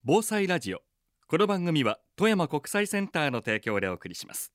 防災ラジオ。この番組は富山国際センターの提供でお送りします。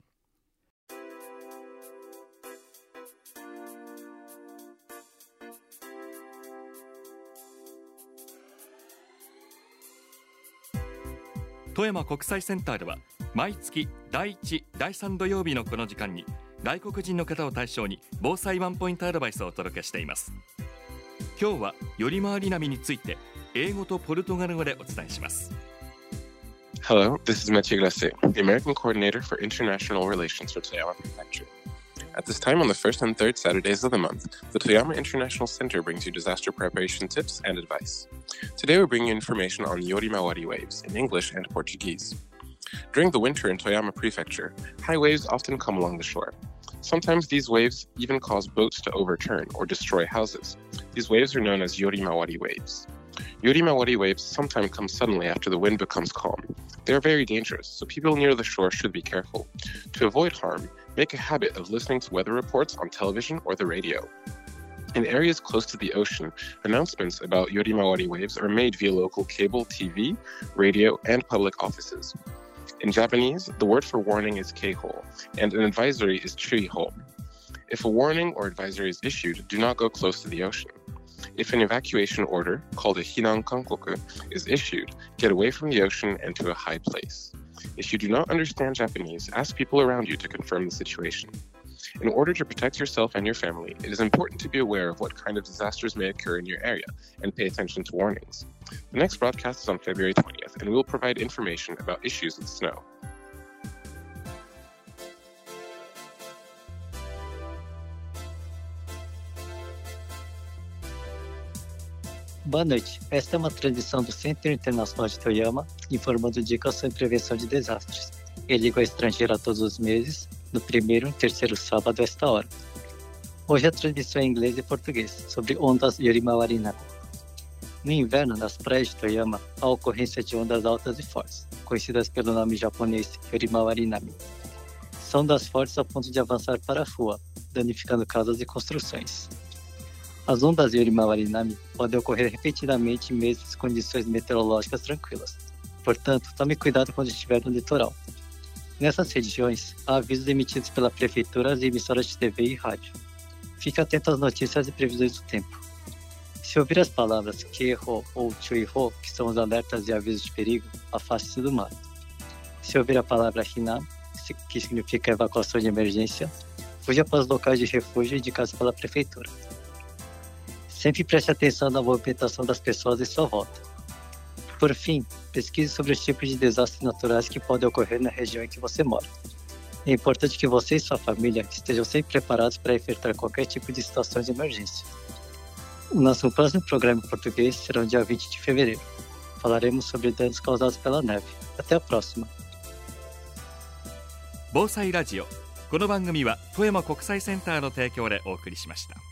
富山国際センターでは毎月第1、第3土曜日のこの時間に外国人の方を対象に防災ワンポイントアドバイスをお届けしています。今日はより回り波について英語とポルトガル語でお伝えします。 Hello, this is Mechi Iglesias, the American Coordinator for International Relations for Toyama Prefecture. At this time on the first and third Saturdays of the month, the Toyama International Center brings you disaster preparation tips and advice. Today we're bringing you information on Yorimawari waves in English and Portuguese. During the winter in Toyama Prefecture, high waves often come along the shore. Sometimes these waves even cause boats to overturn or destroy houses. These waves are known as Yorimawari waves. Yorimawari waves sometimes come suddenly after the wind becomes calm. They are very dangerous, so people near the shore should be careful. To avoid harm, make a habit of listening to weather reports on television or the radio. In areas close to the ocean, announcements about Yorimawari waves are made via local cable, TV, radio, and public offices. In Japanese, the word for warning is keiho, and an advisory is chuiho. If a warning or advisory is issued, do not go close to the ocean. If an evacuation order, called a hinan kankoku, is issued, get away from the ocean and to a high place. If you do not understand Japanese, ask people around you to confirm the situation. In order to protect yourself and your family, it is important to be aware of what kind of disasters may occur in your area and pay attention to warnings. The next broadcast is on February 20th, and we will provide information about issues with snow. Boa noite. Esta é uma transmissão do Centro Internacional de Toyama, informando dicas sobre prevenção de desastres. Eu ligo ao estrangeiro a todos os meses, no primeiro e terceiro sábado a esta hora. Hoje a transmissão é em inglês e português, sobre ondas Yorimawari Nami. No inverno, nas praias de Toyama, há a ocorrência de ondas altas e fortes, conhecidas pelo nome japonês Yorimawari Nami. São ondas fortes a ponto de avançar para a rua, danificando casas e construções. As ondas Yorimawari Nami podem ocorrer repetidamente em meses de condições meteorológicas tranquilas. Portanto, tome cuidado quando estiver no litoral. Nessas regiões, há avisos emitidos pela prefeitura e emissoras de TV e rádio. Fique atento às notícias e previsões do tempo. Se ouvir as palavras keiho ou chuiho, que são os alertas e avisos de perigo, afaste-se do mar. Se ouvir a palavra hinan, que significa evacuação de emergência, fuja para os locais de refúgio indicados pela prefeitura. Sempre preste atenção na movimentação das pessoas em sua volta. Por fim, pesquise sobre os tipos de desastres naturais que podem ocorrer na região em que você mora. É importante que você e sua família estejam sempre preparados para enfrentar qualquer tipo de situação de emergência. O nosso próximo programa em português será no dia 20 de fevereiro. Falaremos sobre danos causados pela neve. Até a próxima. 防災ラジオ。この番組は富山国際センターの提供でお送りしました。